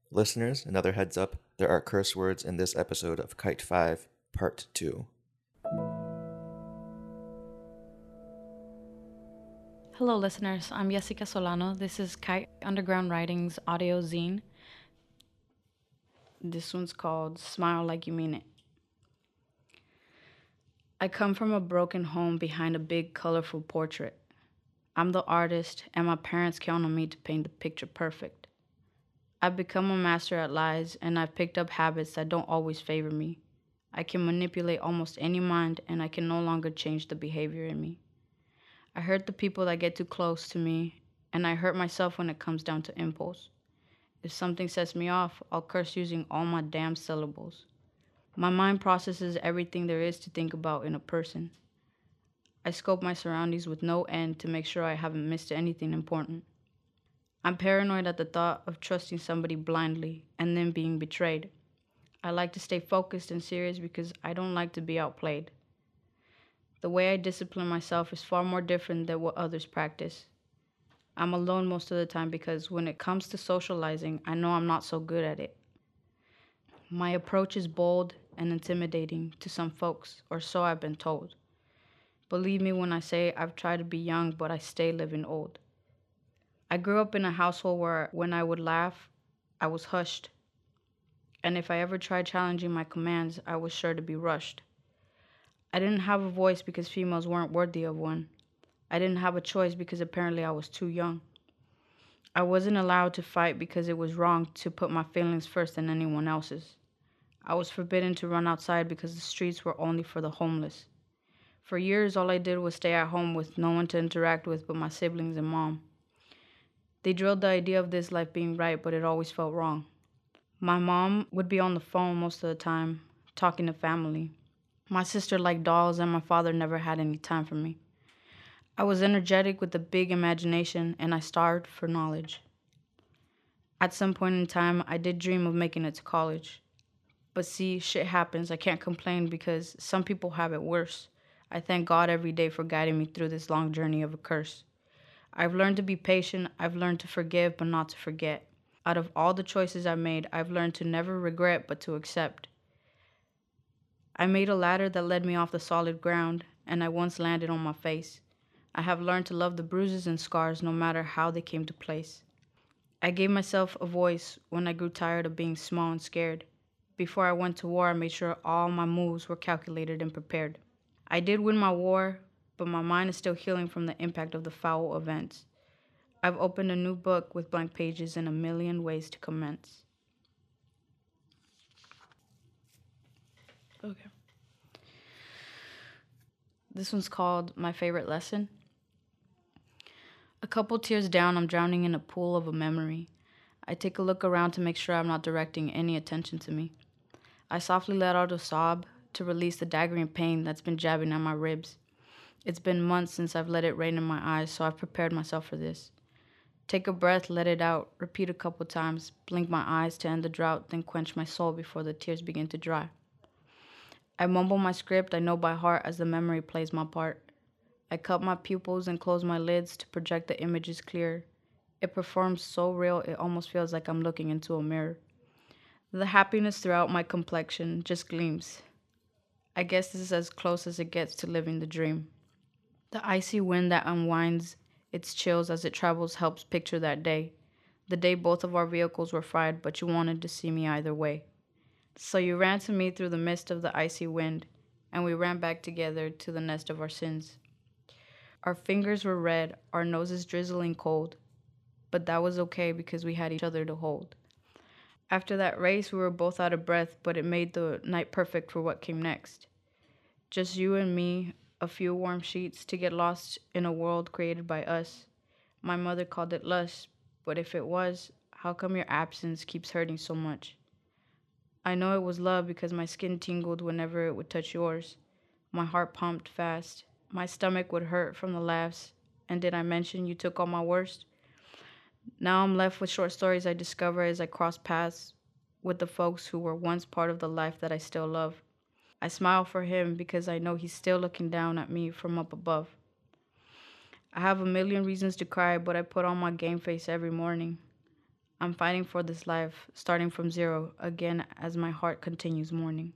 Listeners, another heads up, there are curse words in this episode of Kite 5, Part 2. Hello, listeners. I'm Jessica Solano. This is Kite Underground Writings audio zine. This one's called Smile Like You Mean It. I come from a broken home behind a big, colorful portrait. I'm the artist, and my parents count on me to paint the picture perfect. I've become a master at lies, and I've picked up habits that don't always favor me. I can manipulate almost any mind, and I can no longer change the behavior in me. I hurt the people that get too close to me, and I hurt myself when it comes down to impulse. If something sets me off, I'll curse using all my damn syllables. My mind processes everything there is to think about in a person. I scope my surroundings with no end to make sure I haven't missed anything important. I'm paranoid at the thought of trusting somebody blindly and then being betrayed. I like to stay focused and serious because I don't like to be outplayed. The way I discipline myself is far more different than what others practice. I'm alone most of the time because when it comes to socializing, I know I'm not so good at it. My approach is bold and intimidating to some folks, or so I've been told. Believe me when I say I've tried to be young, but I stay living old. I grew up in a household where when I would laugh, I was hushed. And if I ever tried challenging my commands, I was sure to be rushed. I didn't have a voice because females weren't worthy of one. I didn't have a choice because apparently I was too young. I wasn't allowed to fight because it was wrong to put my feelings first than anyone else's. I was forbidden to run outside because the streets were only for the homeless. For years, all I did was stay at home with no one to interact with but my siblings and mom. They drilled the idea of this life being right, but it always felt wrong. My mom would be on the phone most of the time, talking to family. My sister liked dolls, and my father never had any time for me. I was energetic with a big imagination, and I starved for knowledge. At some point in time, I did dream of making it to college. But see, shit happens. I can't complain because some people have it worse. I thank God every day for guiding me through this long journey of a curse. I've learned to be patient. I've learned to forgive, but not to forget. Out of all the choices I made, I've learned to never regret, but to accept. I made a ladder that led me off the solid ground, and I once landed on my face. I have learned to love the bruises and scars no matter how they came to place. I gave myself a voice when I grew tired of being small and scared. Before I went to war, I made sure all my moves were calculated and prepared. I did win my war, but my mind is still healing from the impact of the foul events. I've opened a new book with blank pages and a million ways to commence. Okay. This one's called My Favorite Lesson. A couple tears down, I'm drowning in a pool of a memory. I take a look around to make sure I'm not directing any attention to me. I softly let out a sob to release the daggering pain that's been jabbing at my ribs. It's been months since I've let it rain in my eyes, so I've prepared myself for this. Take a breath, let it out, repeat a couple times, blink my eyes to end the drought, then quench my soul before the tears begin to dry. I mumble my script I know by heart as the memory plays my part. I cup my pupils and close my lids to project the images clear. It performs so real it almost feels like I'm looking into a mirror. The happiness throughout my complexion just gleams. I guess this is as close as it gets to living the dream. The icy wind that unwinds its chills as it travels helps picture that day. The day both of our vehicles were fried, but you wanted to see me either way. So you ran to me through the mist of the icy wind, and we ran back together to the nest of our sins. Our fingers were red, our noses drizzling cold, but that was okay because we had each other to hold. After that race, we were both out of breath, but it made the night perfect for what came next. Just you and me, a few warm sheets to get lost in a world created by us. My mother called it lust, but if it was, how come your absence keeps hurting so much? I know it was love because my skin tingled whenever it would touch yours. My heart pumped fast. My stomach would hurt from the laughs. And did I mention you took all my worst? Now I'm left with short stories I discover as I cross paths with the folks who were once part of the life that I still love. I smile for him because I know he's still looking down at me from up above. I have a million reasons to cry, but I put on my game face every morning. I'm fighting for this life, starting from zero again as my heart continues mourning.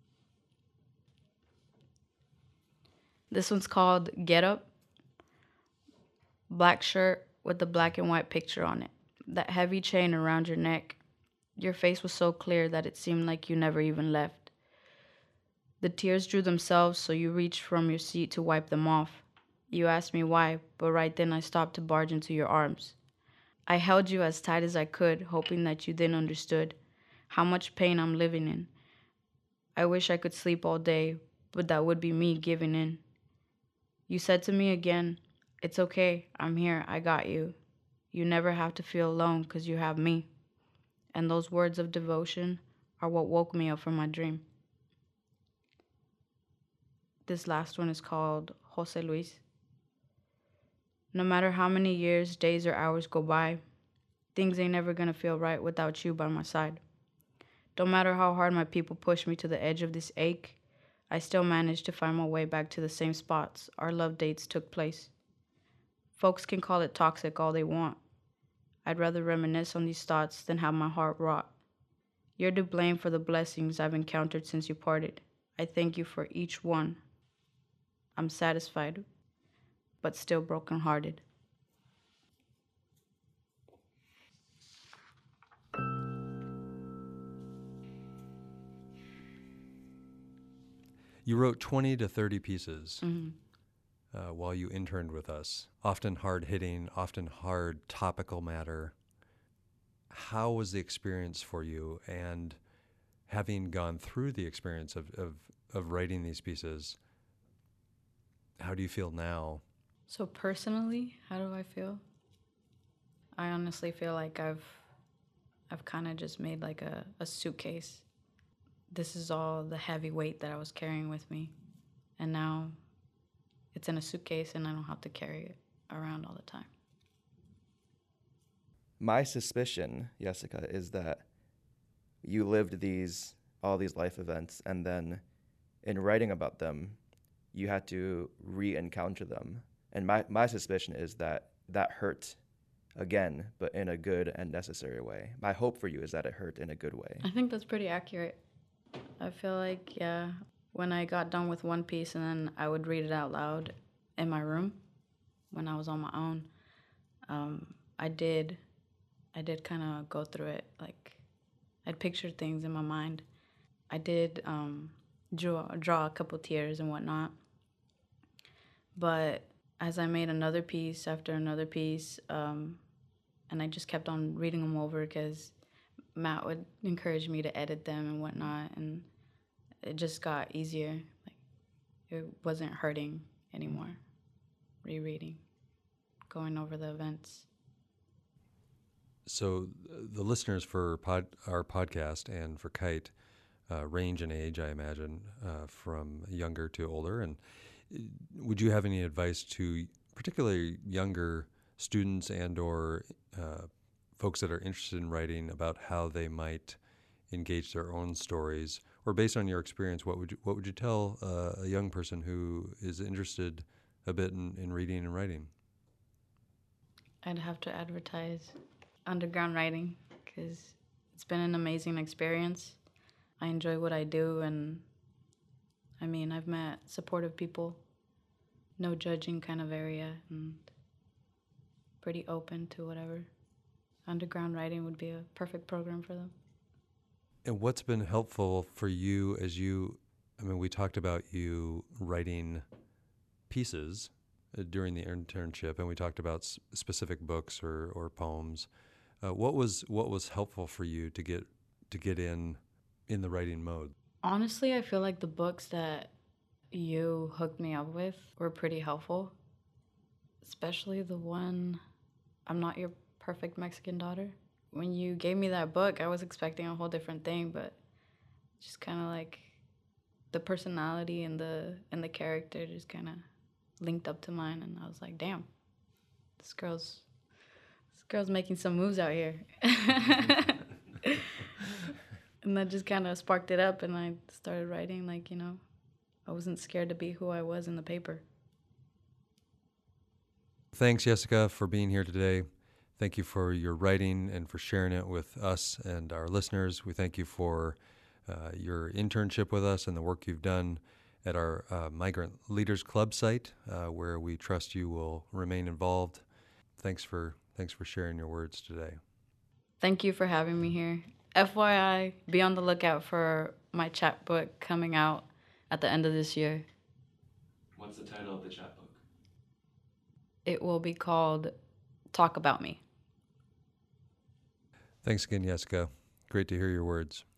This one's called Get Up. Black shirt with the black and white picture on it. That heavy chain around your neck. Your face was so clear that it seemed like you never even left. The tears drew themselves, so you reached from your seat to wipe them off. You asked me why, but right then I stopped to barge into your arms. I held you as tight as I could, hoping that you then understood how much pain I'm living in. I wish I could sleep all day, but that would be me giving in. You said to me again, "It's okay, I'm here, I got you. You never have to feel alone because you have me." And those words of devotion are what woke me up from my dream. This last one is called Jose Luis. No matter how many years, days, or hours go by, things ain't never gonna feel right without you by my side. Don't matter how hard my people push me to the edge of this ache, I still manage to find my way back to the same spots our love dates took place. Folks can call it toxic all they want. I'd rather reminisce on these thoughts than have my heart rot. You're to blame for the blessings I've encountered since you parted. I thank you for each one. I'm satisfied, but still brokenhearted. You wrote 20 to 30 pieces while you interned with us, often hard-hitting, often hard topical matter. How was the experience for you? And having gone through the experience of writing these pieces, how do you feel now? So personally, how do I feel? I honestly feel like I've kind of just made like a suitcase. This is all the heavy weight that I was carrying with me. And now it's in a suitcase and I don't have to carry it around all the time. My suspicion, Jessica, is that you lived all these life events, and then in writing about them, you had to re-encounter them. And my suspicion is that hurt again, but in a good and necessary way. My hope for you is that it hurt in a good way. I think that's pretty accurate. I feel like, yeah, when I got done with one piece and then I would read it out loud in my room when I was on my own, I did kind of go through it. Like, I'd pictured things in my mind. I did draw a couple tears and whatnot. But as I made another piece after another piece, and I just kept on reading them over because Matt would encourage me to edit them and whatnot, and it just got easier. Like, it wasn't hurting anymore. Rereading, going over the events. So the listeners for our podcast and for Kite range in age, I imagine, from younger to older. And would you have any advice to particularly younger students and or folks that are interested in writing about how they might engage their own stories? Or based on your experience, what would you tell a young person who is interested a bit in reading and writing? I'd have to advertise underground writing because it's been an amazing experience. I enjoy what I do, and I mean, I've met supportive people, no judging kind of area, and pretty open to whatever. Underground writing would be a perfect program for them. And what's been helpful for you we talked about you writing pieces during the internship, and we talked about specific books or poems. What was helpful for you to get in the writing mode? Honestly, I feel like the books that you hooked me up with were pretty helpful, especially the one, I'm Not Your Perfect Mexican Daughter. When you gave me that book, I was expecting a whole different thing, but just kind of like the personality and the character just kind of linked up to mine, and I was like, damn, this girl's making some moves out here. And that just kind of sparked it up, and I started writing like, I wasn't scared to be who I was in the paper. Thanks, Jessica, for being here today. Thank you for your writing and for sharing it with us and our listeners. We thank you for your internship with us and the work you've done at our Migrant Leaders Club site, where we trust you will remain involved. Thanks for sharing your words today. Thank you for having me here. FYI, be on the lookout for my chapbook coming out at the end of this year. What's the title of the chapbook? It will be called Talk About Me. Thanks again, Jessica. Great to hear your words.